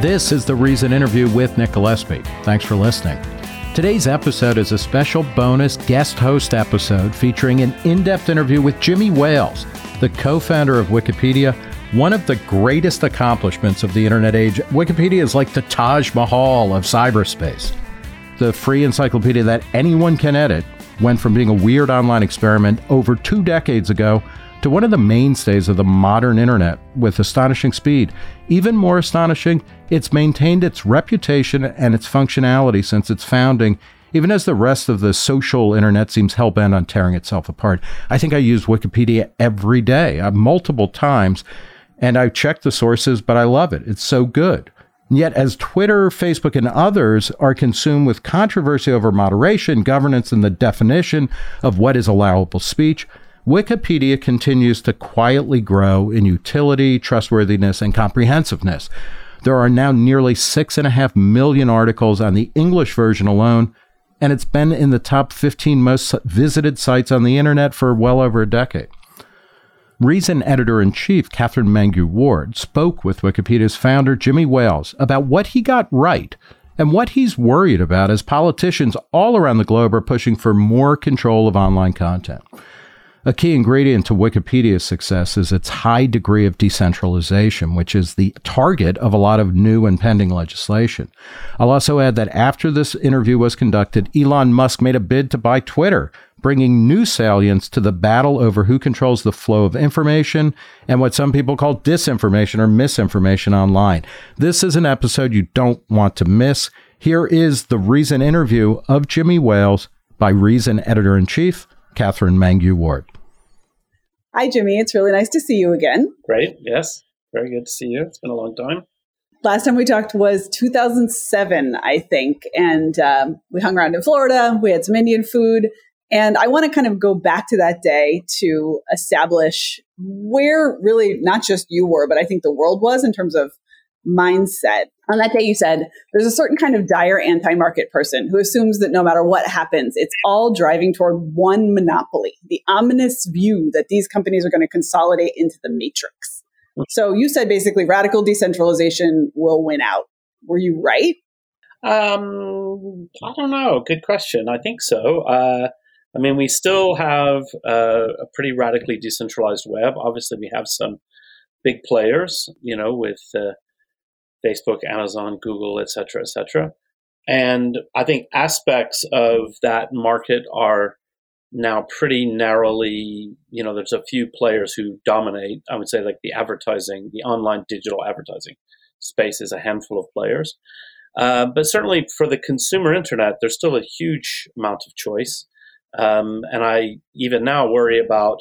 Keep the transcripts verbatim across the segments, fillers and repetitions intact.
This is The Reason interview with Nick Gillespie. Thanks for listening. Today's episode is a special bonus guest host episode featuring an in-depth interview with Jimmy Wales, the co-founder of Wikipedia, one of the greatest accomplishments of the internet age. Wikipedia is like the Taj Mahal of cyberspace. The free encyclopedia that anyone can edit went from being a weird online experiment over two decades ago to one of the mainstays of the modern internet with astonishing speed. Even more astonishing, it's maintained its reputation and its functionality since its founding, even as the rest of the social internet seems hell-bent on tearing itself apart. I think I use Wikipedia every day, uh, multiple times, and I check the sources, but I love it. It's so good. Yet as Twitter, Facebook, and others are consumed with controversy over moderation, governance, and the definition of what is allowable speech, Wikipedia continues to quietly grow in utility, trustworthiness, and comprehensiveness. There are now nearly six and a half million articles on the English version alone, and it's been in the top fifteen most visited sites on the internet for well over a decade. Reason Editor-in-Chief Katherine Mangu-Ward spoke with Wikipedia's founder, Jimmy Wales, about what he got right and what he's worried about as politicians all around the globe are pushing for more control of online content. A key ingredient to Wikipedia's success is its high degree of decentralization, which is the target of a lot of new and pending legislation. I'll also add that after this interview was conducted, Elon Musk made a bid to buy Twitter, bringing new salience to the battle over who controls the flow of information and what some people call disinformation or misinformation online. This is an episode you don't want to miss. Here is the Reason interview of Jimmy Wales by Reason Editor-in-Chief Katherine Mangu-Ward. Hi, Jimmy. It's really nice to see you again. Great. Yes. Very good to see you. It's been a long time. Last time we talked was two thousand seven, I think. And um, we hung around in Florida. We had some Indian food. And I want to kind of go back to that day to establish where really not just you were, but I think the world was in terms of mindset. On that day, you said there's a certain kind of dire anti-market person who assumes that no matter what happens, it's all driving toward one monopoly, the ominous view that these companies are going to consolidate into the matrix. So you said basically radical decentralization will win out. Were you right? Um, I don't know. Good question. I think so. Uh, I mean, we still have uh, a pretty radically decentralized web. Obviously, we have some big players, you know, with uh, Facebook, Amazon, Google, et cetera, et cetera. And I think aspects of that market are now pretty narrowly, you know, there's a few players who dominate. I would say like the advertising, the online digital advertising space is a handful of players. Uh, but certainly for the consumer internet, there's still a huge amount of choice. Um, and I even now worry about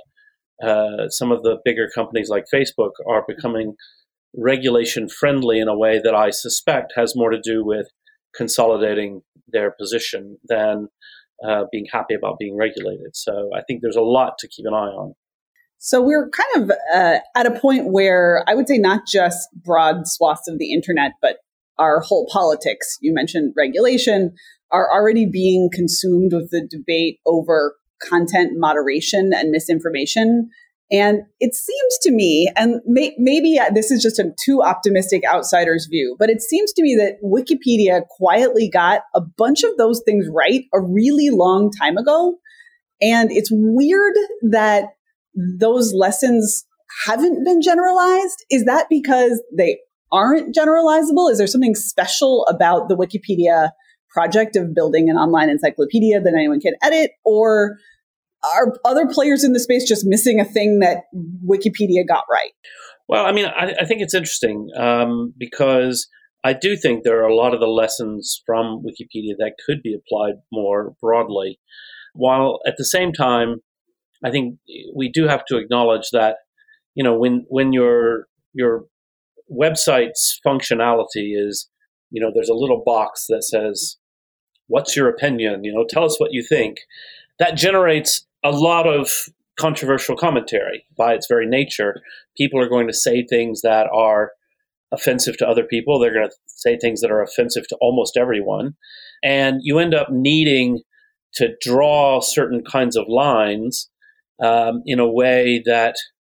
uh, some of the bigger companies like Facebook are becoming regulation friendly in a way that I suspect has more to do with consolidating their position than uh, being happy about being regulated. So I think there's a lot to keep an eye on. So we're kind of uh, at a point where I would say not just broad swaths of the internet, but our whole politics, you mentioned regulation, are already being consumed with the debate over content moderation and misinformation. And it seems to me, and may, maybe this is just a too optimistic outsider's view, but it seems to me that Wikipedia quietly got a bunch of those things right a really long time ago. And it's weird that those lessons haven't been generalized. Is that because they aren't generalizable? Is there something special about the Wikipedia project of building an online encyclopedia that anyone can edit? Or are other players in the space just missing a thing that Wikipedia got right? Well, I mean, I, I think it's interesting um, because I do think there are a lot of the lessons from Wikipedia that could be applied more broadly. While at the same time, I think we do have to acknowledge that, you know, when when your your website's functionality is, you know, there's a little box that says, "What's your opinion? You know, tell us what you think." That generates a lot of controversial commentary by its very nature. People are going to say things that are offensive to other people. They're going to say things that are offensive to almost everyone. And you end up needing to draw certain kinds of lines um, in a way that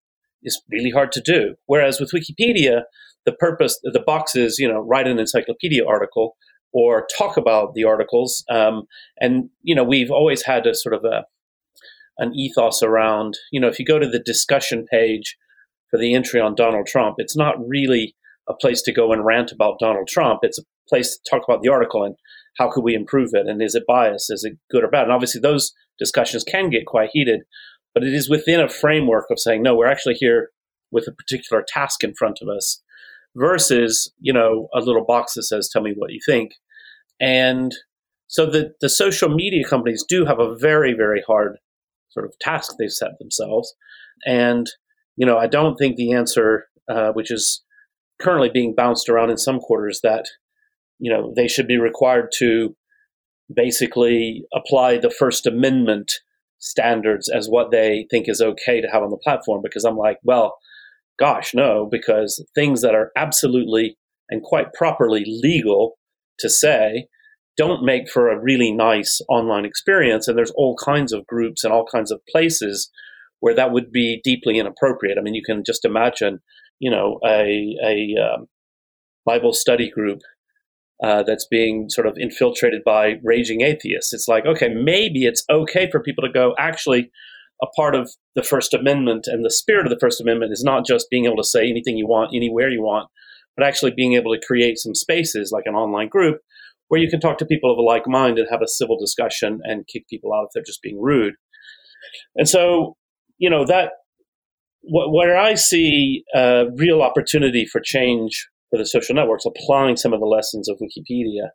is really hard to do. Whereas with Wikipedia, the purpose, the box is, you know, write an encyclopedia article or talk about the articles. Um, and, you know, we've always had a sort of a, an ethos around, you know, if you go to the discussion page for the entry on Donald Trump, it's not really a place to go and rant about Donald Trump. It's a place to talk about the article and how could we improve it? And is it biased? Is it good or bad? And obviously those discussions can get quite heated, but it is within a framework of saying, no, we're actually here with a particular task in front of us versus, you know, a little box that says, tell me what you think. And so the, the social media companies do have a very, very hard sort of task they've set themselves. And, you know, I don't think the answer, uh, which is currently being bounced around in some quarters, that, you know, they should be required to basically apply the First Amendment standards as what they think is okay to have on the platform. Because I'm like, well, gosh, no, because things that are absolutely and quite properly legal to say don't make for a really nice online experience. And there's all kinds of groups and all kinds of places where that would be deeply inappropriate. I mean, you can just imagine, you know, a, a um, Bible study group uh, that's being sort of infiltrated by raging atheists. It's like, okay, maybe it's okay for people to go, actually, a part of the First Amendment and the spirit of the First Amendment is not just being able to say anything you want, anywhere you want, but actually being able to create some spaces like an online group where you can talk to people of a like mind and have a civil discussion and kick people out if they're just being rude. And so, you know, that wh- where I see a real opportunity for change for the social networks, applying some of the lessons of Wikipedia,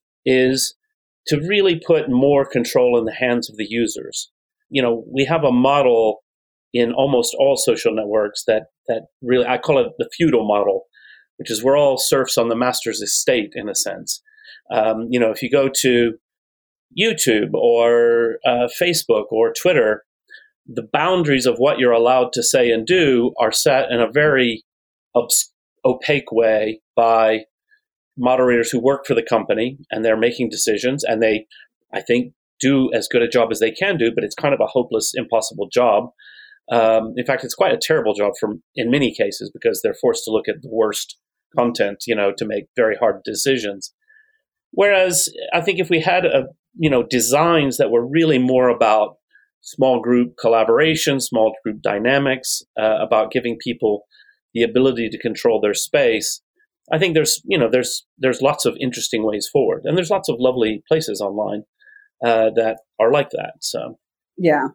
is to really put more control in the hands of the users. You know, we have a model in almost all social networks that that really, I call it the feudal model, which is we're all serfs on the master's estate in a sense. Um, you know, if you go to YouTube or uh, Facebook or Twitter, the boundaries of what you're allowed to say and do are set in a very obs- opaque way by moderators who work for the company, and they're making decisions, and they, I think, do as good a job as they can do, but it's kind of a hopeless, impossible job. Um, in fact, it's quite a terrible job for, in many cases, because they're forced to look at the worst content, you know, to make very hard decisions. Whereas I think if we had, a, you know, designs that were really more about small group collaboration, small group dynamics, uh, about giving people the ability to control their space, I think there's, you know, there's there's lots of interesting ways forward, and there's lots of lovely places online uh, that are like that. So, yeah.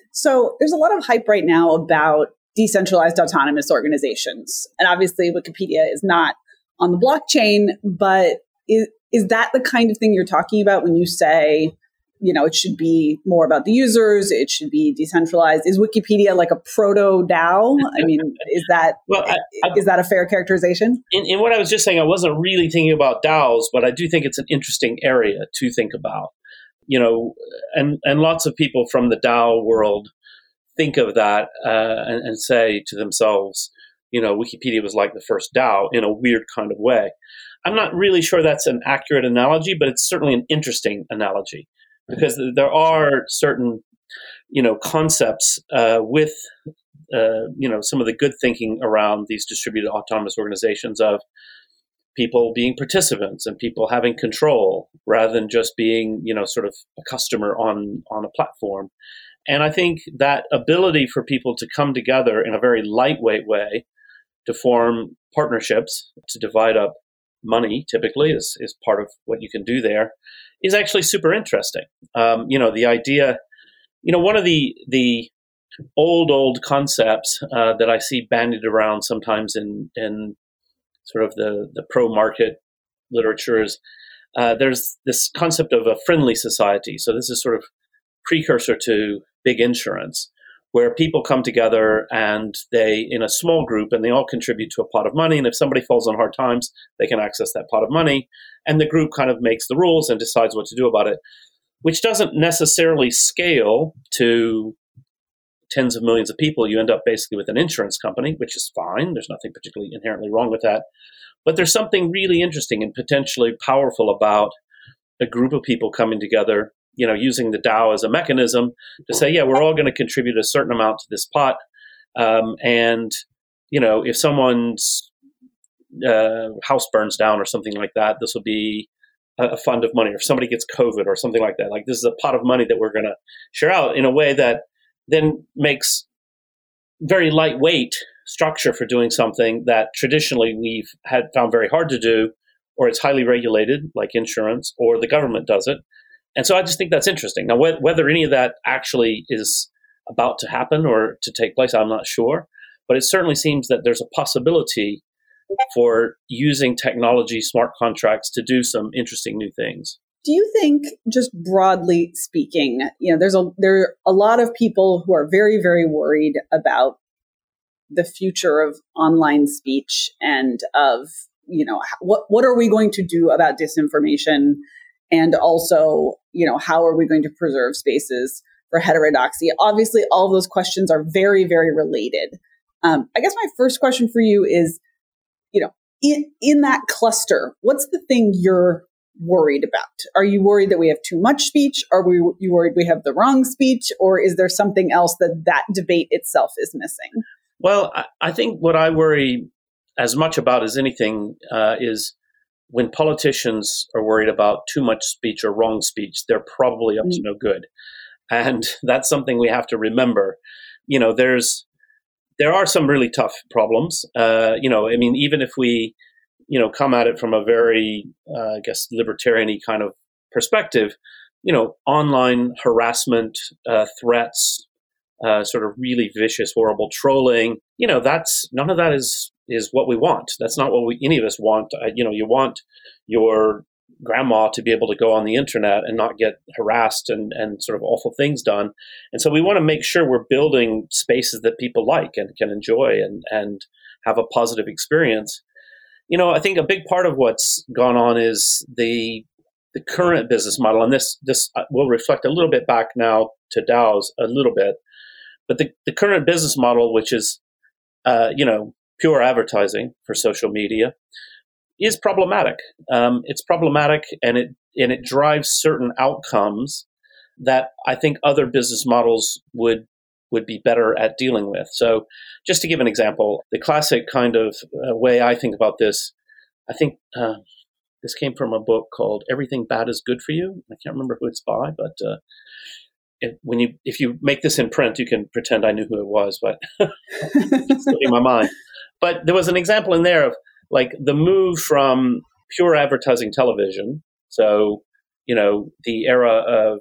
So there's a lot of hype right now about decentralized autonomous organizations, and obviously Wikipedia is not on the blockchain, but is is that the kind of thing you're talking about when you say, you know, it should be more about the users, it should be decentralized? Is Wikipedia like a proto DAO? I mean, is that well, I, I, is that a fair characterization? In, in what I was just saying, I wasn't really thinking about DAOs, but I do think it's an interesting area to think about. You know, and, and lots of people from the DAO world think of that uh, and, and say to themselves, you know, Wikipedia was like the first DAO in a weird kind of way. I'm not really sure that's an accurate analogy, but it's certainly an interesting analogy, because there are certain, you know, concepts uh, with, uh, you know, some of the good thinking around these distributed autonomous organizations of people being participants and people having control rather than just being, you know, sort of a customer on, on a platform. And I think that ability for people to come together in a very lightweight way to form partnerships, to divide up money, typically is, is part of what you can do there, is actually super interesting. Um, you know, the idea, you know, one of the the old, old concepts uh, that I see bandied around sometimes in, in sort of the, the pro-market literatures, uh, there's this concept of a friendly society. So this is sort of precursor to big insurance, where people come together and they, in a small group, and they all contribute to a pot of money. And if somebody falls on hard times, they can access that pot of money. And the group kind of makes the rules and decides what to do about it, which doesn't necessarily scale to tens of millions of people. You end up basically with an insurance company, which is fine. There's nothing particularly inherently wrong with that. But there's something really interesting and potentially powerful about a group of people coming together, you know, using the DAO as a mechanism to say, yeah, we're all going to contribute a certain amount to this pot. Um, and, you know, if someone's uh, house burns down or something like that, this will be a, a fund of money. Or if somebody gets COVID or something like that, like this is a pot of money that we're going to share out in a way that then makes very lightweight structure for doing something that traditionally we've had found very hard to do, or it's highly regulated, like insurance, or the government does it. And so I just think that's interesting. Now, wh- whether any of that actually is about to happen or to take place, I'm not sure. But it certainly seems that there's a possibility for using technology, smart contracts, to do some interesting new things. Do you think, just broadly speaking, you know, there's a there are a lot of people who are very, very worried about the future of online speech and of, you know, what what are we going to do about disinformation, and also, you know, how are we going to preserve spaces for heterodoxy? Obviously, all of those questions are very, very related. Um, I guess my first question for you is, you know, in in that cluster, what's the thing you're worried about? Are you worried that we have too much speech? Are we you worried we have the wrong speech? Or is there something else that that debate itself is missing? Well, I, I think what I worry as much about as anything uh, is when politicians are worried about too much speech or wrong speech, they're probably up to no good. And that's something we have to remember. You know, there's there are some really tough problems. Uh, you know, I mean, even if we you know, come at it from a very, uh, I guess, libertarian-y kind of perspective, you know, online harassment, uh, threats, uh, sort of really vicious, horrible trolling, you know, that's, none of that is, is what we want. That's not what we, any of us want. Uh, you know, you want your grandma to be able to go on the internet and not get harassed and, and sort of awful things done. And so we want to make sure we're building spaces that people like and can enjoy and, and have a positive experience. You know, I think a big part of what's gone on is the the current business model, and this this will reflect a little bit back now to DAOs a little bit, but the, the current business model, which is, uh, you know, pure advertising for social media, is problematic. Um, it's problematic, and it and it drives certain outcomes that I think other business models would would be better at dealing with. So just to give an example, the classic kind of uh, way I think about this, I think uh, this came from a book called Everything Bad is Good for You. I can't remember who it's by, but uh, if, when you if you make this in print, you can pretend I knew who it was, but it's still in my mind. But there was an example in there of like the move from pure advertising television. So, you know, the era of,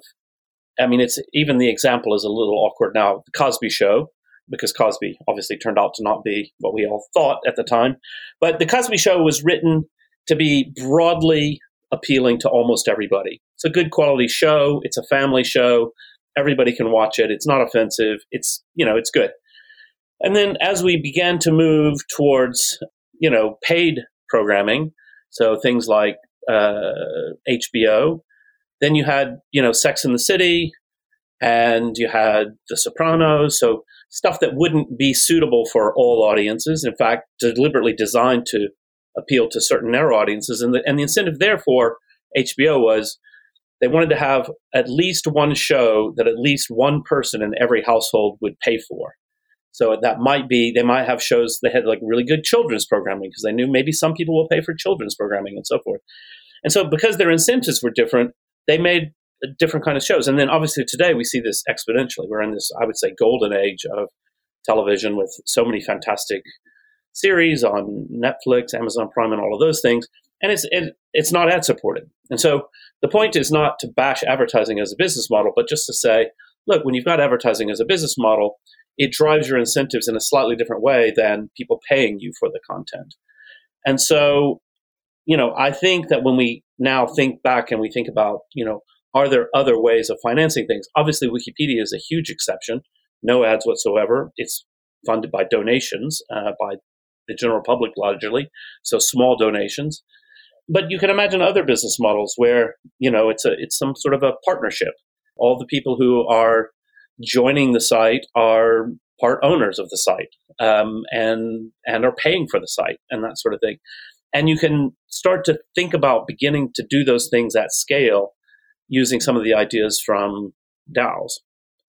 I mean, it's even the example is a little awkward now. The Cosby Show, because Cosby obviously turned out to not be what we all thought at the time. But the Cosby Show was written to be broadly appealing to almost everybody. It's a good quality show. It's a family show. Everybody can watch it. It's not offensive. It's, you know, it's good. And then as we began to move towards, you know, paid programming, so things like uh, H B O, then you had, you know, Sex and the City, and you had The Sopranos. So stuff that wouldn't be suitable for all audiences. In fact, deliberately designed to appeal to certain narrow audiences. And the, and the incentive there for H B O was they wanted to have at least one show that at least one person in every household would pay for. So that might be, they might have shows that had like really good children's programming because they knew maybe some people will pay for children's programming and so forth. And so because their incentives were different, they made a different kind of shows. And then obviously today we see this exponentially. We're in this, I would say, golden age of television with so many fantastic series on Netflix, Amazon Prime, and all of those things. And it's it, it's not ad supported. And so the point is not to bash advertising as a business model, but just to say, look, when you've got advertising as a business model, it drives your incentives in a slightly different way than people paying you for the content. And so, you know, I think that when we now think back and we think about, you know, are there other ways of financing things? Obviously, Wikipedia is a huge exception. No ads whatsoever. It's funded by donations uh, by the general public largely, so small donations. But you can imagine other business models where, you know, it's a it's some sort of a partnership. All the people who are joining the site are part owners of the site um, and and are paying for the site and that sort of thing. And you can start to think about beginning to do those things at scale using some of the ideas from DAOs.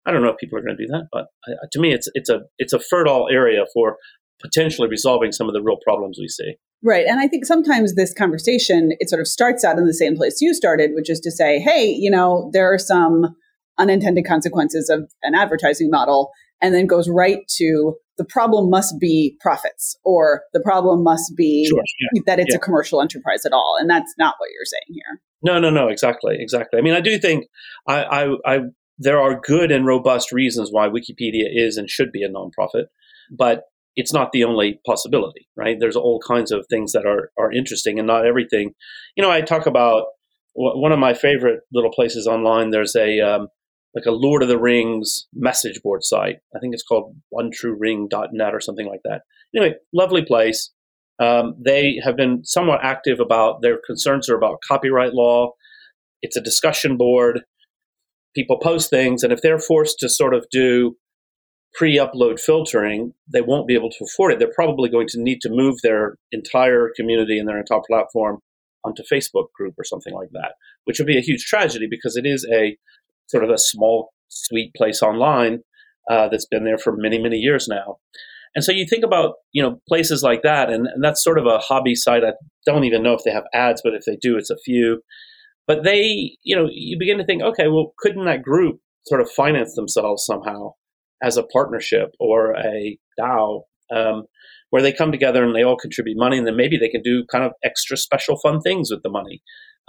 I don't know if people are going to do that, but uh, to me, it's it's a it's a fertile area for potentially resolving some of the real problems we see. Right. And I think sometimes this conversation, it sort of starts out in the same place you started, which is to say, hey, you know, there are some unintended consequences of an advertising model, and then goes right to the problem must be profits, or the problem must be Sure, yeah, that it's yeah. a commercial enterprise at all. And that's not what you're saying here. No, no, no, exactly, exactly. I mean, I do think I, I, I, there are good and robust reasons why Wikipedia is and should be a nonprofit, but it's not the only possibility, right? There's all kinds of things that are, are interesting, and not everything. You know, I talk about one of my favorite little places online. There's a um, like a Lord of the Rings message board site. I think it's called one true ring dot net or something like that. Anyway, lovely place. Um, they have been somewhat active about their concerns are about copyright law. It's a discussion board. People post things, and if they're forced to sort of do pre-upload filtering, they won't be able to afford it. They're probably going to need to move their entire community and their entire platform onto Facebook group or something like that, which would be a huge tragedy because it is a sort of a small, sweet place online uh, that's been there for many, many years now. And so you think about, you know, places like that, and, and that's sort of a hobby site. I don't even know if they have ads, but if they do, it's a few. But they, you know, you begin to think, okay, well, couldn't that group sort of finance themselves somehow as a partnership or a DAO, um, where they come together and they all contribute money, and then maybe they can do kind of extra special fun things with the money.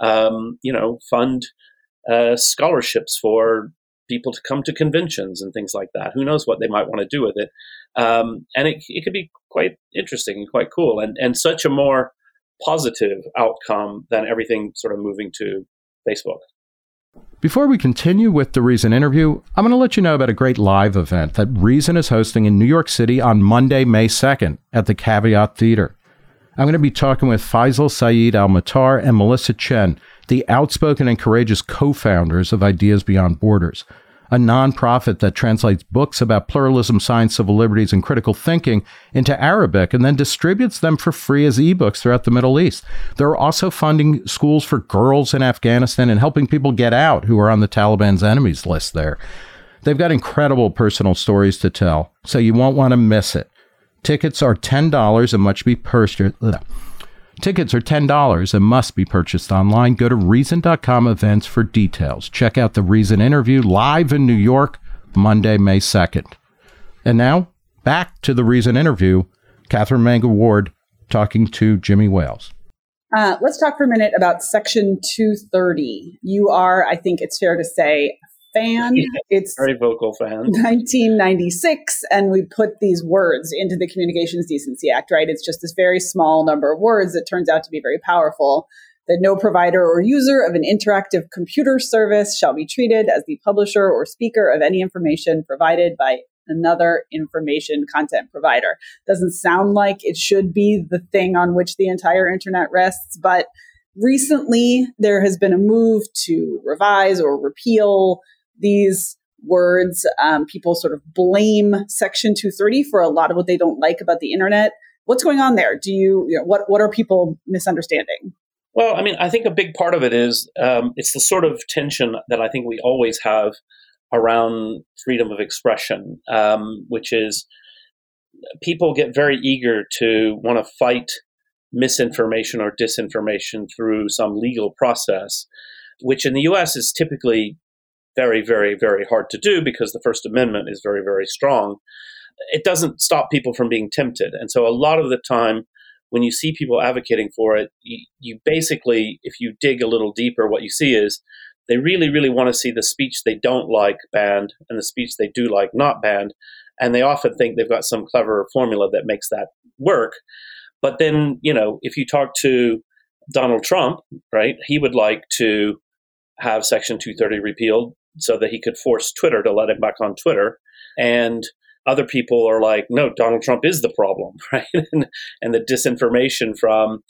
Um, you know, fund uh, scholarships for people to come to conventions and things like that. Who knows what they might want to do with it? Um, and it, it could be quite interesting and quite cool, and, and such a more positive outcome than everything sort of moving to Facebook. Before we continue with the Reason interview, I'm going to let you know about a great live event that Reason is hosting in New York City on Monday, May second at the Caveat Theater. I'm going to be talking with Faisal Saeed Al-Matar and Melissa Chen, the outspoken and courageous co-founders of Ideas Beyond Borders, a nonprofit that translates books about pluralism, science, civil liberties, and critical thinking into Arabic and then distributes them for free as ebooks throughout the Middle East. They're also funding schools for girls in Afghanistan and helping people get out who are on the Taliban's enemies list there. They've got incredible personal stories to tell, so you won't want to miss it. Tickets are ten dollars and must be purchased. Tickets are ten dollars and must be purchased online. Go to reason dot com events for details. Check out the Reason interview live in New York, Monday, May second. And now, back to the Reason interview. Catherine Mangu-Ward talking to Jimmy Wales. Uh, let's talk for a minute about Section two thirty. You are, I think it's fair to say, fan. Yeah, it's very vocal fan. nineteen ninety-six, and we put these words into the Communications Decency Act, right? It's just this very small number of words that turns out to be very powerful. That no provider or user of an interactive computer service shall be treated as the publisher or speaker of any information provided by another information content provider. Doesn't sound like it should be the thing on which the entire internet rests, but recently there has been a move to revise or repeal these words. Um, people sort of blame Section two thirty for a lot of what they don't like about the internet. What's going on there? Do you, you know, what, what are people misunderstanding? Well, I mean, I think a big part of it is um, it's the sort of tension that I think we always have around freedom of expression, um, which is people get very eager to want to fight misinformation or disinformation through some legal process, which in the U S is typically very, very, very hard to do because the First Amendment is very, very strong. It doesn't stop people from being tempted. And so a lot of the time when you see people advocating for it, you, you basically, if you dig a little deeper, what you see is they really, really want to see the speech they don't like banned and the speech they do like not banned. And they often think they've got some clever formula that makes that work. But then, you know, if you talk to Donald Trump, right, he would like to have Section two thirty repealed so that he could force Twitter to let him back on Twitter. And other people are like, no, Donald Trump is the problem, right? and, and the disinformation from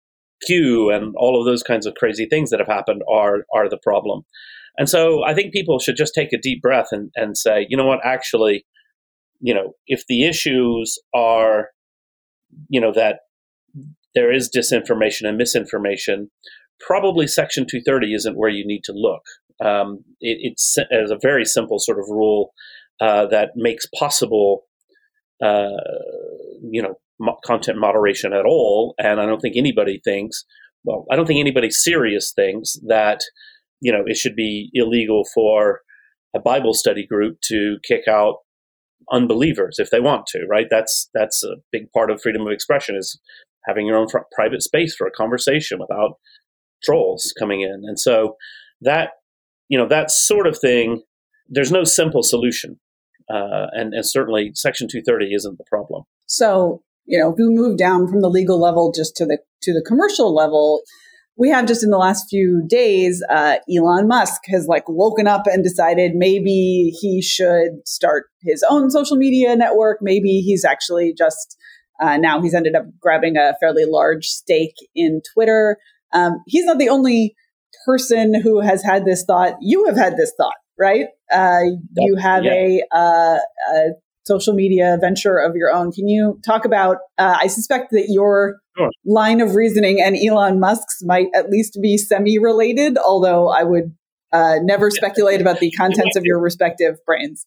Q and all of those kinds of crazy things that have happened are are the problem. And so I think people should just take a deep breath and, and say, you know what, actually, you know, if the issues are, you know, that there is disinformation and misinformation, probably Section two thirty isn't where you need to look. Um, it, it's as a very simple sort of rule uh, that makes possible, uh, you know, mo- content moderation at all. And I don't think anybody thinks, well, I don't think anybody serious thinks that, you know, it should be illegal for a Bible study group to kick out unbelievers if they want to, right? That's that's a big part of freedom of expression, is having your own fr- private space for a conversation without trolls coming in. And so that, you know, that sort of thing, there's no simple solution. Uh, and, and certainly Section two thirty isn't the problem. So, you know, if we move down from the legal level just to the to the commercial level, we have just in the last few days, uh, Elon Musk has like woken up and decided maybe he should start his own social media network. Maybe he's actually just uh, now he's ended up grabbing a fairly large stake in Twitter. Um, he's not the only person who has had this thought. You have had this thought, right? Uh, you have yeah. a, uh, a social media venture of your own. Can you talk about, uh, I suspect that your Sure. line of reasoning and Elon Musk's might at least be semi-related, although I would uh, never speculate about the contents of your respective brains.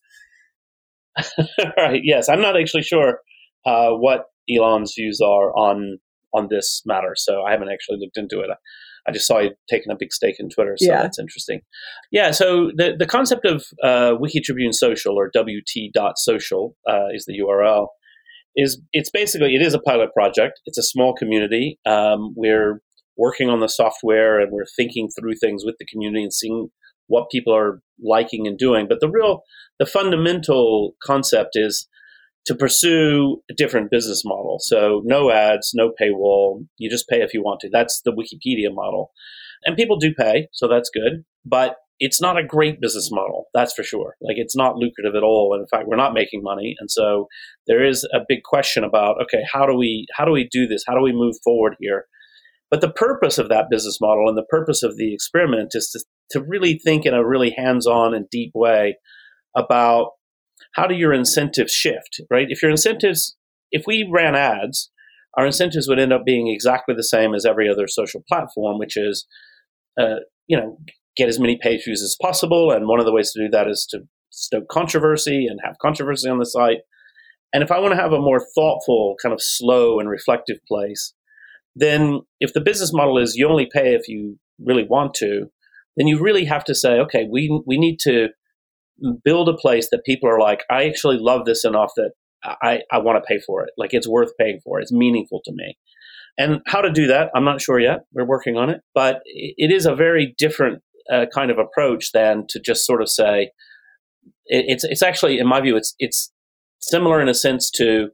Right. Yes. I'm not actually sure uh, what Elon's views are on on this matter, so I haven't actually looked into it. I, I just saw you taking a big stake in Twitter, so yeah. That's interesting. Yeah, so the, the concept of uh, Wikitribune Social, or W T dot social uh, is the U R L, is it's basically, it is a pilot project. It's a small community. Um, we're working on the software and we're thinking through things with the community and seeing what people are liking and doing. But the real, the fundamental concept is to pursue a different business model. So no ads, no paywall. You just pay if you want to. That's the Wikipedia model. And people do pay, so that's good. But it's not a great business model, that's for sure. Like, it's not lucrative at all. And in fact, we're not making money. And so there is a big question about, okay, how do we how do we do this? How do we move forward here? But the purpose of that business model and the purpose of the experiment is to, to really think in a really hands-on and deep way about how do your incentives shift, right? If your incentives, if we ran ads, our incentives would end up being exactly the same as every other social platform, which is, uh, you know, get as many page views as possible. And one of the ways to do that is to stoke controversy and have controversy on the site. And if I want to have a more thoughtful, kind of slow and reflective place, then if the business model is you only pay if you really want to, then you really have to say, okay, we we need to build a place that people are like, I actually love this enough that I, I want to pay for it. Like, it's worth paying for. It's meaningful to me. And how to do that, I'm not sure yet. We're working on it. But it is a very different uh, kind of approach than to just sort of say, it, it's it's actually, in my view, it's it's similar in a sense to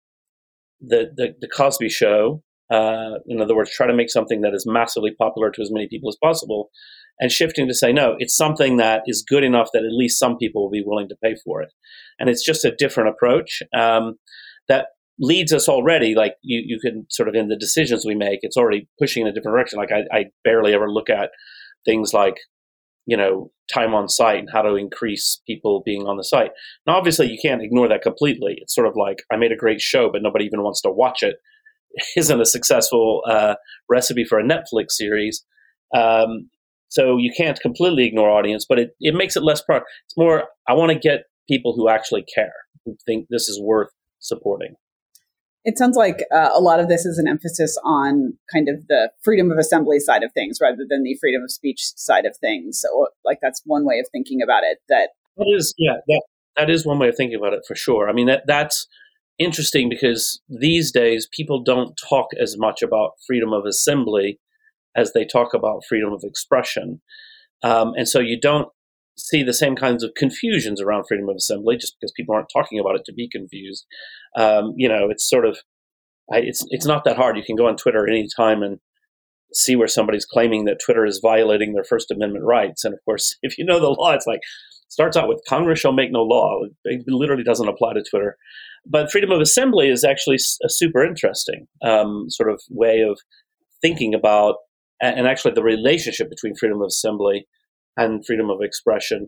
the, the, the Cosby Show. Uh, in other words, try to make something that is massively popular to as many people as possible, and shifting to say, no, it's something that is good enough that at least some people will be willing to pay for it. And it's just a different approach um, that leads us already, like you, you can sort of, in the decisions we make, it's already pushing in a different direction. Like I, I barely ever look at things like, you know, time on site and how to increase people being on the site. Now, obviously, you can't ignore that completely. It's sort of like, I made a great show, but nobody even wants to watch it. Isn't a successful uh, recipe for a Netflix series. Um, so you can't completely ignore audience, but it, it makes it less pro. It's more, I want to get people who actually care, who think this is worth supporting. It sounds like uh, a lot of this is an emphasis on kind of the freedom of assembly side of things rather than the freedom of speech side of things. So like, that's one way of thinking about it. That, that is, yeah, that, that is one way of thinking about it for sure. I mean, that that's interesting because these days people don't talk as much about freedom of assembly as they talk about freedom of expression. Um, and so you don't see the same kinds of confusions around freedom of assembly just because people aren't talking about it to be confused. Um, you know, it's sort of, I, it's it's not that hard. You can go on Twitter at any time and see where somebody's claiming that Twitter is violating their First Amendment rights. And of course, if you know the law, it's like, starts out with Congress shall make no law. It literally doesn't apply to Twitter. But freedom of assembly is actually a super interesting um, sort of way of thinking about, and actually the relationship between freedom of assembly and freedom of expression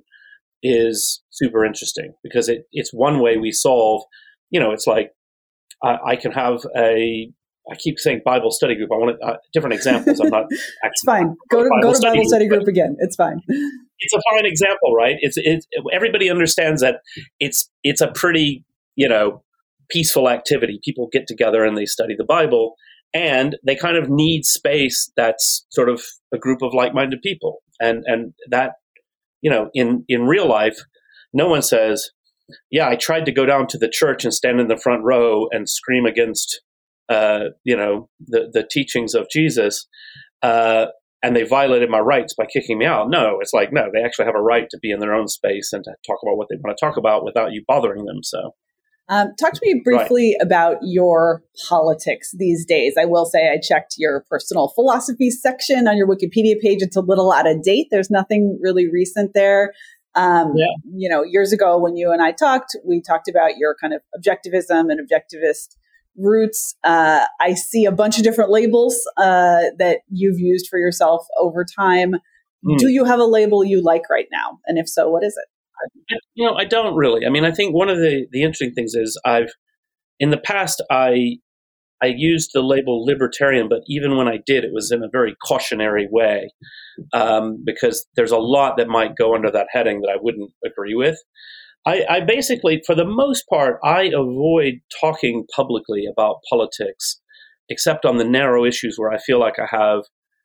is super interesting because it, it's one way we solve, you know, it's like I, I can have a I keep saying Bible study group. I want uh, different examples. I'm not actually. It's fine. Go to Bible go to Bible study group, group again. It's fine. It's a fine example, right? It's it's everybody understands that it's it's a pretty, you know, peaceful activity. People get together and they study the Bible, and they kind of need space that's sort of a group of like-minded people. And and that, you know, in, in real life, no one says, yeah, I tried to go down to the church and stand in the front row and scream against, uh, you know, the, the teachings of Jesus, uh, and they violated my rights by kicking me out. No, it's like, no, they actually have a right to be in their own space and to talk about what they want to talk about without you bothering them. So, um, talk to me briefly right. about your politics these days. I will say I checked your personal philosophy section on your Wikipedia page. It's a little out of date. There's nothing really recent there. Um, yeah. You know, years ago when you and I talked, we talked about your kind of objectivism and objectivist roots. Uh, I see a bunch of different labels uh, that you've used for yourself over time. Mm. Do you have a label you like right now? And if so, what is it? I, you know, I don't really. I mean, I think one of the, the interesting things is I've, in the past, I I used the label libertarian, but even when I did, it was in a very cautionary way, um, because there's a lot that might go under that heading that I wouldn't agree with. I, I basically, for the most part, I avoid talking publicly about politics, except on the narrow issues where I feel like I have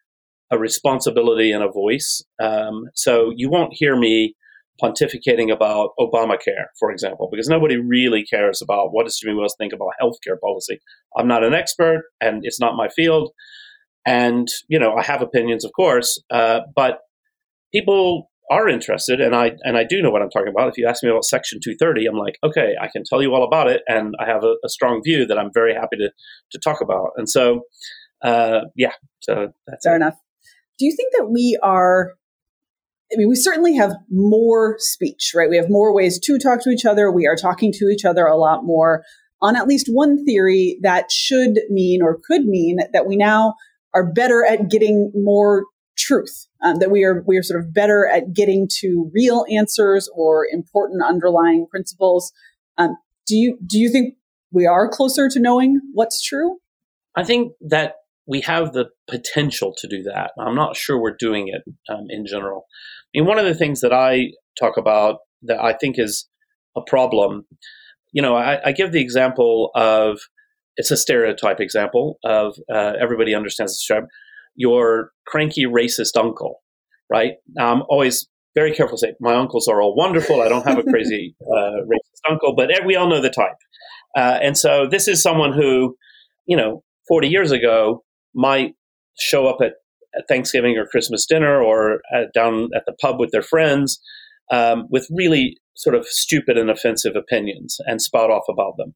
a responsibility and a voice. Um, so you won't hear me pontificating about Obamacare, for example, because nobody really cares about what does Jimmy Wales think about healthcare policy. I'm not an expert, and it's not my field. And, you know, I have opinions, of course, uh, but people are interested, and I and I do know what I'm talking about. If you ask me about Section two thirty, I'm like, okay, I can tell you all about it, and I have a, a strong view that I'm very happy to to talk about. And so, uh, yeah, so that's fair it. enough. Do you think that we are? I mean, we certainly have more speech, right? We have more ways to talk to each other. We are talking to each other a lot more on at least one theory that should mean or could mean that we now are better at getting more truth, um, that we are we are sort of better at getting to real answers or important underlying principles. Um, do you do you think we are closer to knowing what's true? I think that we have the potential to do that. I'm not sure we're doing it um, in general. I mean, one of the things that I talk about that I think is a problem, you know, I, I give the example of, it's a stereotype example of uh, everybody understands this term, your cranky racist uncle, right? Now, I'm always very careful to say, my uncles are all wonderful. I don't have a crazy uh, racist uncle, but we all know the type. Uh, and so this is someone who, you know, forty years ago might show up at, at Thanksgiving or Christmas dinner or at, down at the pub with their friends um, with really sort of stupid and offensive opinions and spout off about them.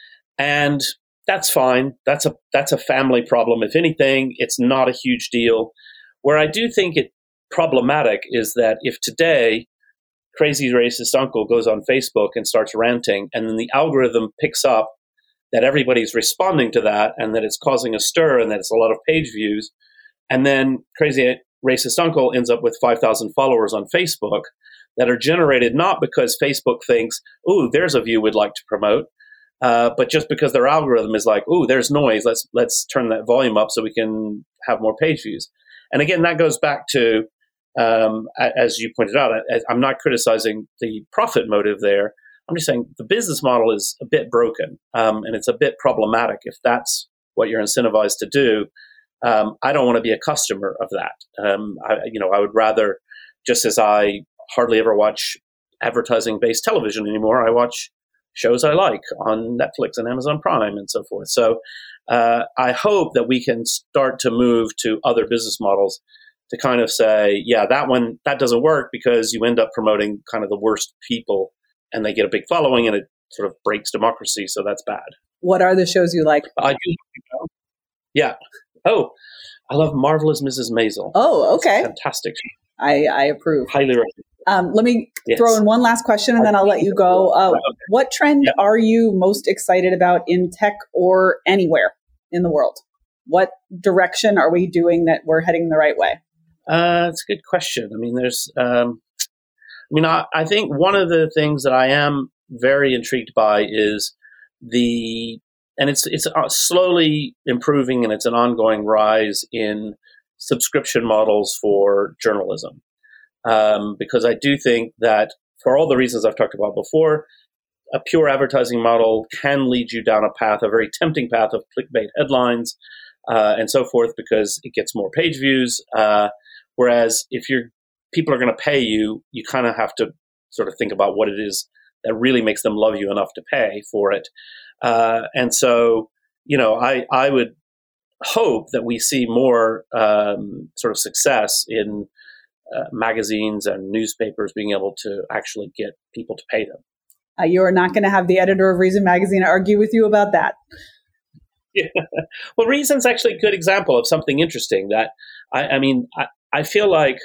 And that's fine. That's a that's a family problem. If anything, it's not a huge deal. Where I do think it problematic is that if today crazy racist uncle goes on Facebook and starts ranting, and then the algorithm picks up that everybody's responding to that and that it's causing a stir and that it's a lot of page views, and then crazy racist uncle ends up with five thousand followers on Facebook that are generated not because Facebook thinks, ooh, there's a view we'd like to promote, uh, but just because their algorithm is like, ooh, there's noise, let's let's turn that volume up so we can have more page views. And again, that goes back to, um, as you pointed out, I, I'm not criticizing the profit motive there. I'm just saying the business model is a bit broken, um, and it's a bit problematic if that's what you're incentivized to do. Um, I don't want to be a customer of that. Um, I, you know, I would rather, just as I hardly ever watch advertising-based television anymore, I watch shows I like on Netflix and Amazon Prime and so forth. So uh, I hope that we can start to move to other business models to kind of say, yeah, that one, that doesn't work because you end up promoting kind of the worst people and they get a big following and it sort of breaks democracy. So that's bad. What are the shows you like? I do. You know, yeah. Oh, I love Marvelous Missus Maisel. Oh, okay. Fantastic. I, I approve. Highly recommend. Um, let me yes. throw in one last question and then I'll let you go. Uh, okay. What trend yeah. are you most excited about in tech or anywhere in the world? What direction are we doing that we're heading the right way? Uh, it's a good question. I mean, there's, um, I mean, I, I think one of the things that I am very intrigued by is the and it's it's slowly improving, and it's an ongoing rise in subscription models for journalism. Um, because I do think that for all the reasons I've talked about before, a pure advertising model can lead you down a path, a very tempting path of clickbait headlines uh, and so forth, because it gets more page views. Uh, whereas if you're people are going to pay you, you kind of have to sort of think about what it is that really makes them love you enough to pay for it. Uh, and so, you know, I, I would hope that we see more um, sort of success in uh, magazines and newspapers being able to actually get people to pay them. Uh, you are not going to have the editor of Reason Magazine argue with you about that. Yeah. Well, Reason's actually a good example of something interesting that, I, I mean, I, I feel like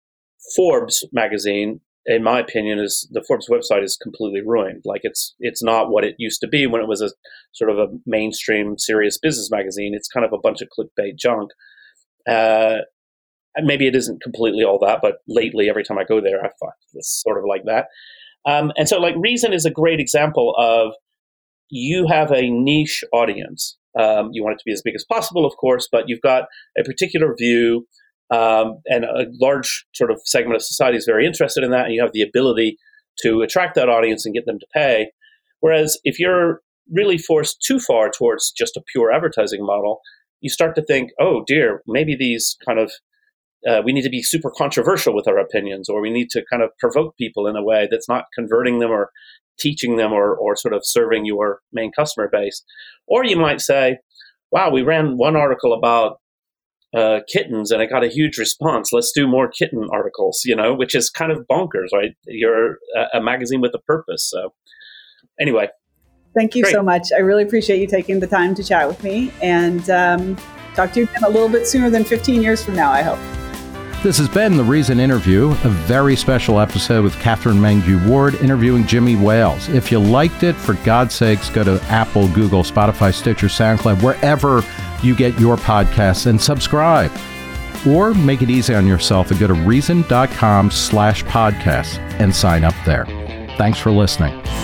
Forbes magazine, in my opinion, is the Forbes website is completely ruined. Like it's it's not what it used to be when it was a sort of a mainstream serious business magazine. It's kind of a bunch of clickbait junk. Uh, and maybe it isn't completely all that, but lately, every time I go there, I find it's sort of like that. Um, and so like Reason is a great example of you have a niche audience. Um, you want it to be as big as possible, of course, but you've got a particular view. Um, and a large sort of segment of society is very interested in that, and you have the ability to attract that audience and get them to pay. Whereas if you're really forced too far towards just a pure advertising model, you start to think, oh dear, maybe these kind of, uh, we need to be super controversial with our opinions, or we need to kind of provoke people in a way that's not converting them or teaching them or, or sort of serving your main customer base. Or you might say, wow, we ran one article about Uh, kittens, and I got a huge response. Let's do more kitten articles, you know, which is kind of bonkers, right? You're a, a magazine with a purpose. So anyway. Thank you Great. so much. I really appreciate you taking the time to chat with me, and um, talk to you again a little bit sooner than fifteen years from now, I hope. This has been The Reason Interview, a very special episode with Katherine Mangu-Ward interviewing Jimmy Wales. If you liked it, for God's sakes, go to Apple, Google, Spotify, Stitcher, SoundCloud, wherever you get your podcasts, and subscribe. Or make it easy on yourself and go to reason.com slash podcasts and sign up there. Thanks for listening.